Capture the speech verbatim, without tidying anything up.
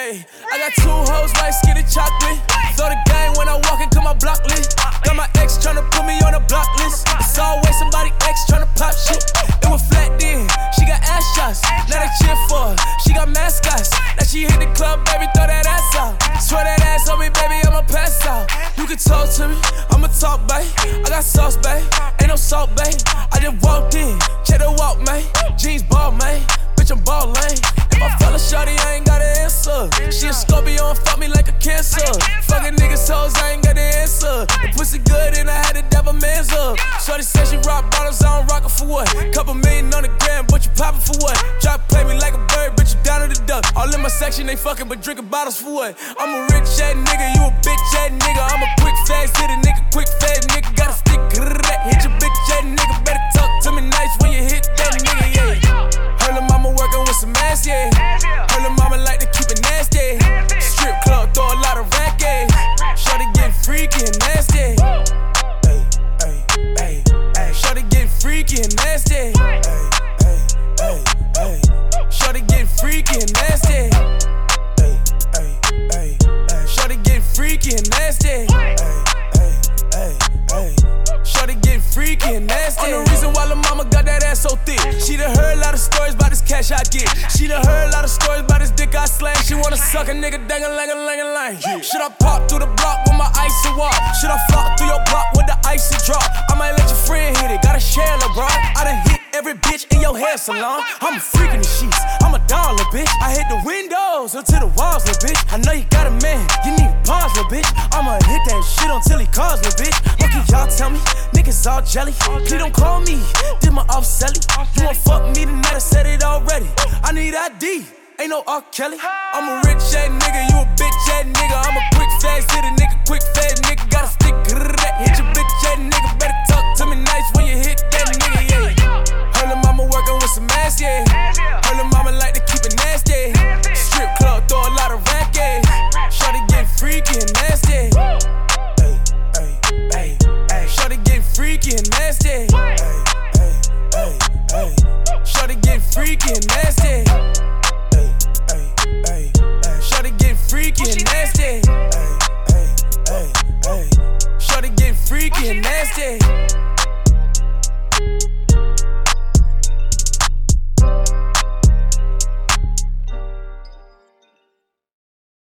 Ayy, I got two hoes, white skinny chocolate. Throw the game when I walk into my block list. Got my ex tryna put me on a block list. It's always somebody ex tryna pop shit. It was flat then, she got ass shots. Now they cheer for her, she got mascots. Now she hit the club, baby, throw that ass out. Swear that ass on me, baby, I'ma pass out. You can talk to me, I'ma talk, babe. I got sauce, babe, ain't no salt, babe. I just walked in, check the walk, man. Jeans ball, man, bitch, I'm ball lane. If I fell a shorty, I ain't got an answer. She a Scorpio and fuck me like a cancer. Fucking niggas hoes, I ain't got the answer. The pussy good and I had to dab a man's up. Shorty said she rock bottles, I don't rock her for what? Couple million on the gram, but you poppin' for what? Drop play me like a bird, bitch, you down to the duck. All in my section, they fucking but drinking bottles for what? I'm a rich ass nigga, you a bitch ass nigga. I'm a quick fast hitter nigga, quick fast nigga. Got a stick, hit your bitch ass nigga. Better talk to me nice when you hit that nigga, yeah. Her lil' mama working with some ass, yeah. Her lil' mama like to keep it nasty. Strip club, throw a lot of rack, yeah. Shorty getting freaky and nasty. Ay, ay, ay, ay. Shorty getting freaky and nasty. Ay, ay, ay, ay. Shorty getting freaky and nasty. Ay, ay, ay, ay. Shorty getting freaky and nasty. Ay, ay, ay, ay. Shorty getting freaky and nasty. On the reason why lil' mama got that ass so thick. She done heard a lot of stories about this cash I get. She done heard a lot of stories about this dick I slang. She wanna suck a nigga dang-a-lang-a-lang-a-lang. Should I pop through the block with my icy walk? Should I flop through your block with the icy drop? I might let your friend hit it, gotta share LeBron. I done hit every bitch in your hair salon. I'm a freak in the sheets, I'm a doll, little bitch. I hit the windows until the walls, little bitch. I know you got a man, you need a pause, little bitch. I'ma hit that shit until he calls, little bitch. What can y'all tell me? Niggas all jelly. Please don't call me, did my off selly. You won't fuck me tonight, I said it already. I need I D, ain't no R. Kelly. I'm a rich ass nigga, you a bitch ass nigga. I'm a quick fast hitter nigga, quick fast nigga. Got a stick, hit your bitch ass nigga. Better talk to me nice when you hit that nigga, yeah. Her lil' mama working with some ass, yeah. Her lil' mama like to keep it nasty. Strip club, throw a lot of rack, yeah. Shorty getting freaky and nasty. Ay, ay, ay, ay. Shorty getting freaky and nasty. Ay, ay, ay, ay. Shorty getting freaky and nasty. Ay, ay, ay, ay. Shorty getting freaky and nasty. Ay, ay, ay, ay. Shorty getting freaky and nasty.